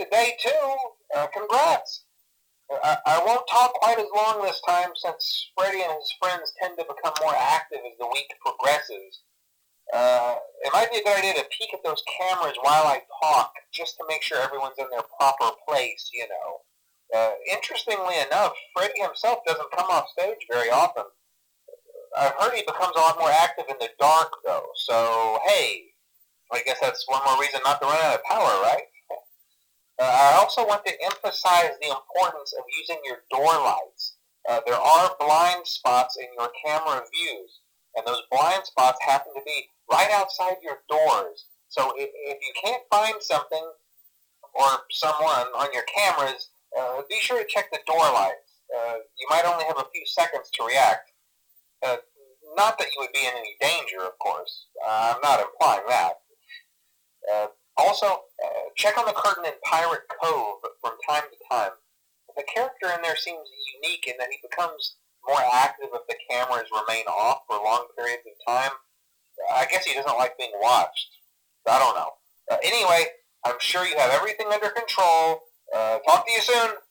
today, too. Congrats. I won't talk quite as long this time since Freddy and his friends tend to become more active as the week progresses. It might be a good idea to peek at those cameras while I talk, just to make sure everyone's in their proper place, you know. Interestingly enough, Freddy himself doesn't come off stage very often. I've heard he becomes a lot more active in the dark, though, so hey, I guess that's one more reason not to run out of power, right? I also want to emphasize the importance of using your door lights. There are blind spots in your camera views, and those blind spots happen to be right outside your doors. So if you can't find something or someone on your cameras, be sure to check the door lights. You might only have a few seconds to react. Uh, Not that you would be in any danger, of course. I'm not implying that. Uh, check on the curtain in Pirate Cove from time to time. The character in there seems unique in that he becomes more active if the cameras remain off for long periods of time. I guess he doesn't like being watched. I don't know. Anyway, I'm sure you have everything under control. Talk to you soon.